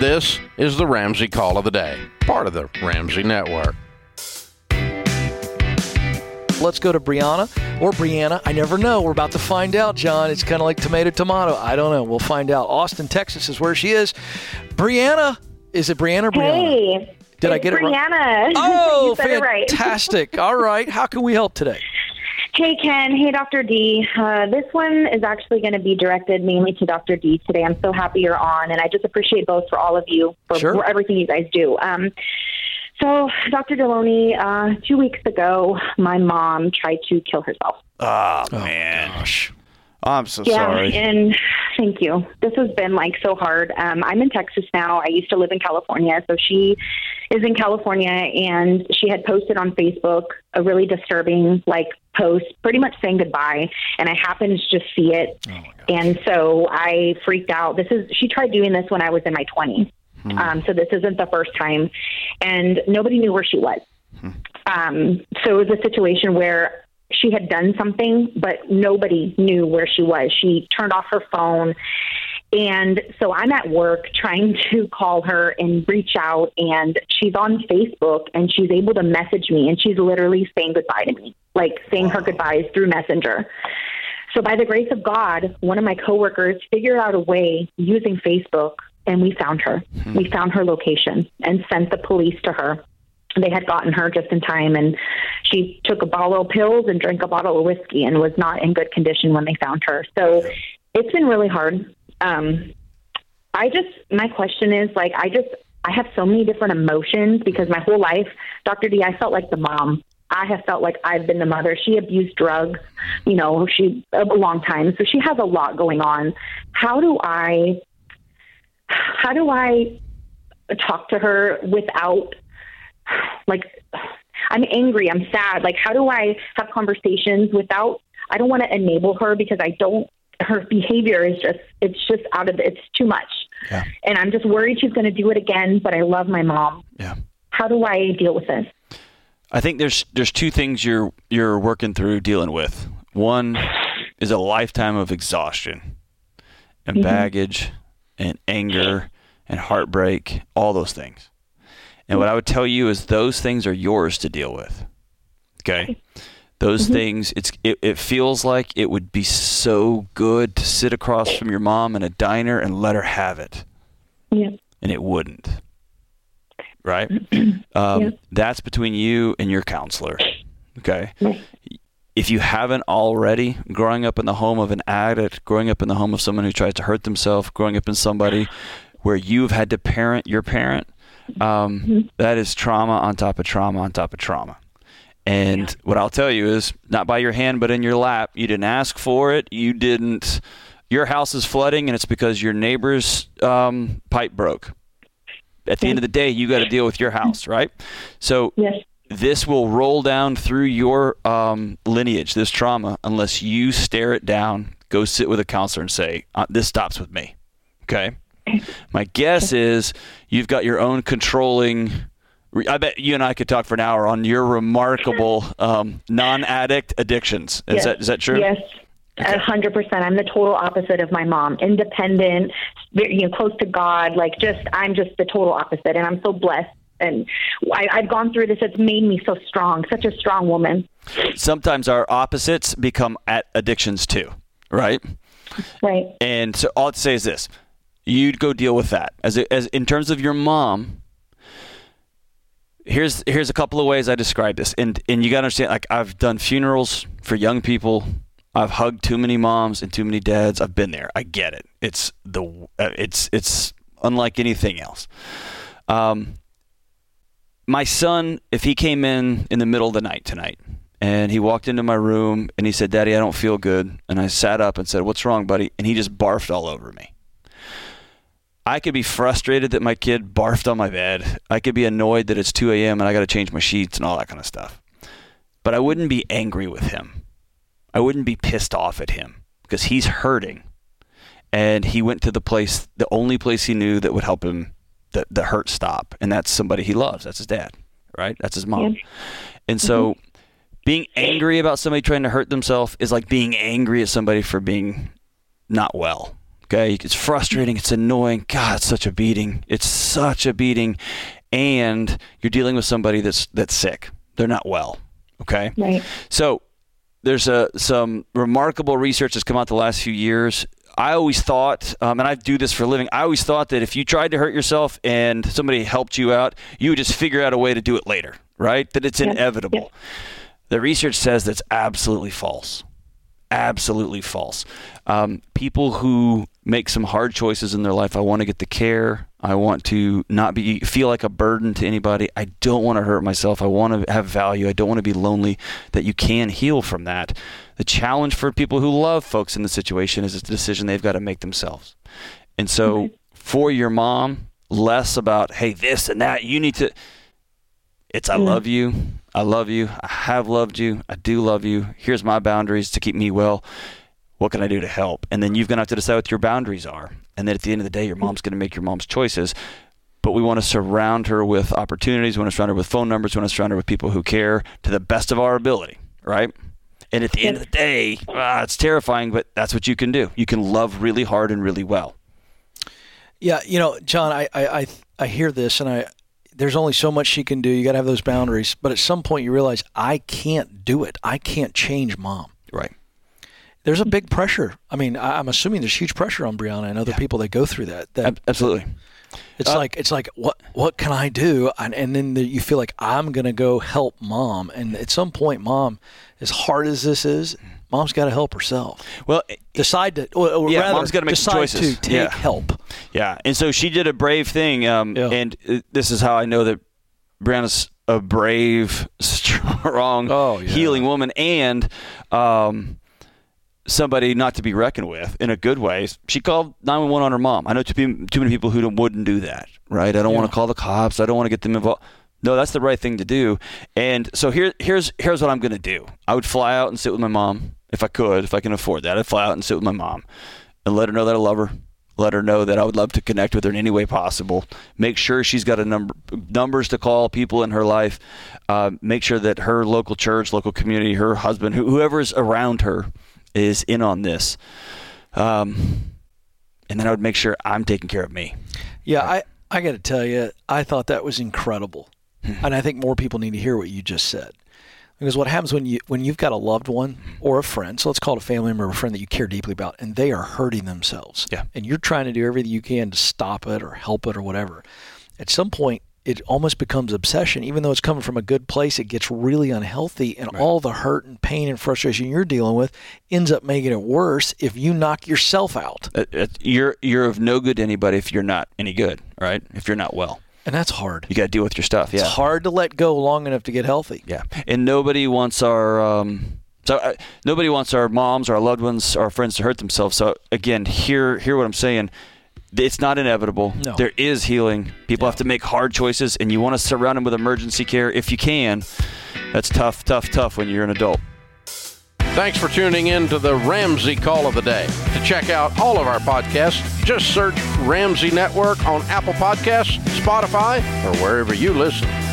This is the Ramsey Call of the Day, part of the Ramsey Network. Let's go to Brianna or Brianna. I never know. We're about to find out, John. It's kind of like tomato. I don't know. We'll find out. Austin, Texas is where she is. Brianna. Is it Brianna or Brianna? Hey. Did I get it right? Brianna. Oh, you said it right. Fantastic. All right. How can we help today? Hey, Ken. Hey, Dr. D. This one is actually going to be directed mainly to Dr. D today. I'm so happy you're on, and I just appreciate both for all of you for everything you guys do. So, Dr. Deloney, 2 weeks ago, my mom tried to kill herself. Oh man. Gosh. I'm so sorry. And thank you. This has been so hard. I'm in Texas now. I used to live in California. So she is in California, and she had posted on Facebook a really disturbing post pretty much saying goodbye. And I happened to just see it. Oh my gosh. And so I freaked out. She tried doing this when I was in my 20s. So this isn't the first time, and nobody knew where she was. So it was a situation where she had done something, but nobody knew where she was. She turned off her phone. And so I'm at work trying to call her and reach out, and she's on Facebook, and she's able to message me, and she's literally saying goodbye to me, saying her goodbyes through Messenger. So by the grace of God, one of my coworkers figured out a way using Facebook, and we found her. We found her location and sent the police to her. They had gotten her just in time, and she took a bottle of pills and drank a bottle of whiskey and was not in good condition when they found her. So it's been really hard. My question is I have so many different emotions because my whole life, Dr. D, I felt like the mom. I have felt like I've been the mother. She abused drugs, a long time. So she has a lot going on. How do I talk to her without I'm angry, I'm sad. How do I have conversations without, I don't want to enable her because her behavior is it's too much. Yeah. And I'm just worried she's going to do it again, but I love my mom. Yeah. How do I deal with this? I think there's two things you're working through dealing with. One is a lifetime of exhaustion and baggage and anger and heartbreak, all those things. And what I would tell you is those things are yours to deal with. Okay? Those things, it feels like it would be so good to sit across from your mom in a diner and let her have it. Yeah. And it wouldn't. Right? That's between you and your counselor. Okay? If you haven't already, growing up in the home of an addict, growing up in the home of someone who tries to hurt themselves, growing up in somebody where you've had to parent your parent, that is trauma on top of trauma on top of trauma. And what I'll tell you is not by your hand, but in your lap. You didn't ask for it. Your house is flooding, and it's because your neighbor's pipe broke. At the end of the day, you got to deal with your house, right? So this will roll down through your lineage, this trauma, unless you stare it down, go sit with a counselor and say, this stops with me. Okay? My guess is you've got your own controlling. I bet you and I could talk for an hour on your remarkable non-addict addictions. Is that true? Yes, 100%. I'm the total opposite of my mom. Independent, close to God. I'm just the total opposite, and I'm so blessed. And I've gone through this. It's made me so strong, such a strong woman. Sometimes our opposites become addictions too, right? Right. And so all I'd say is this. You'd go deal with that. As in terms of your mom, here's a couple of ways I describe this. And you got to understand, I've done funerals for young people. I've hugged too many moms and too many dads. I've been there. I get it. It's unlike anything else. My son, if he came in the middle of the night tonight and he walked into my room and he said, "Daddy, I don't feel good." And I sat up and said, "What's wrong, buddy?" And he just barfed all over me. I could be frustrated that my kid barfed on my bed. I could be annoyed that it's 2 a.m. and I got to change my sheets and all that kind of stuff. But I wouldn't be angry with him. I wouldn't be pissed off at him because he's hurting. And he went to the only place he knew that would help him, the hurt stop. And that's somebody he loves. That's his dad, right? That's his mom. Yeah. And so being angry about somebody trying to hurt themselves is like being angry at somebody for being not well. Okay, it's frustrating. It's annoying. God, it's such a beating. It's such a beating, and you're dealing with somebody that's sick. They're not well. Okay, right. So there's some remarkable research that's come out the last few years. I always thought, and I do this for a living, I always thought that if you tried to hurt yourself and somebody helped you out, you would just figure out a way to do it later, right? That it's inevitable. Yep. The research says that's absolutely false. Absolutely false. People who make some hard choices in their life, I want to get the care. I want to not feel like a burden to anybody. I don't want to hurt myself. I want to have value. I don't want to be lonely, that you can heal from that. The challenge for people who love folks in the situation is it's a decision they've got to make themselves. And so for your mom, less about, hey, this and that, you need to, it's I love you. I love you. I have loved you. I do love you. Here's my boundaries to keep me well. What can I do to help? And then you're going to have to decide what your boundaries are. And then at the end of the day, your mom's going to make your mom's choices. But we want to surround her with opportunities. We want to surround her with phone numbers. We want to surround her with people who care to the best of our ability, right? And at the end of the day, it's terrifying, but that's what you can do. You can love really hard and really well. Yeah, John, I hear this, and there's only so much she can do. You got to have those boundaries. But at some point, you realize I can't do it. I can't change mom. Right. There's a big pressure. I mean, I'm assuming there's huge pressure on Brianna and other people that go through that. Absolutely. It's like what can I do? And then you feel like I'm going to go help mom. And at some point, mom, as hard as this is, mom's got to help herself. Well, decide to, or rather, mom's got to make choices. To take help. Yeah, and so she did a brave thing. And this is how I know that Brianna's a brave, strong, healing woman, and somebody not to be reckoned with in a good way. She called 911 on her mom. I know too many people who wouldn't do that, right? I don't want to call the cops. I don't want to get them involved. No, that's the right thing to do. And so here's what I'm going to do. I would fly out and sit with my mom if I can afford that. I'd fly out and sit with my mom and let her know that I love her. Let her know that I would love to connect with her in any way possible. Make sure she's got numbers to call, people in her life. Make sure that her local church, local community, her husband, whoever's around her is in on this. And then I would make sure I'm taking care of me. Yeah, I got to tell you, I thought that was incredible. And I think more people need to hear what you just said. Because what happens when you've got a loved one or a friend, so let's call it a family member or a friend that you care deeply about, and they are hurting themselves. Yeah. And you're trying to do everything you can to stop it or help it or whatever. At some point, it almost becomes obsession. Even though it's coming from a good place, it gets really unhealthy, and all the hurt and pain and frustration you're dealing with ends up making it worse if you knock yourself out. You're of no good to anybody if you're not any good, right? If you're not well. And that's hard. You got to deal with your stuff. Yeah. It's hard to let go long enough to get healthy. Yeah. And nobody wants our nobody wants our moms, our loved ones, our friends to hurt themselves. So again, hear what I'm saying. It's not inevitable. No. There is healing. People have to make hard choices, and you want to surround them with emergency care if you can. That's tough when you're an adult. Thanks for tuning in to the Ramsey Call of the Day. To check out all of our podcasts, just search Ramsey Network on Apple Podcasts, Spotify, or wherever you listen.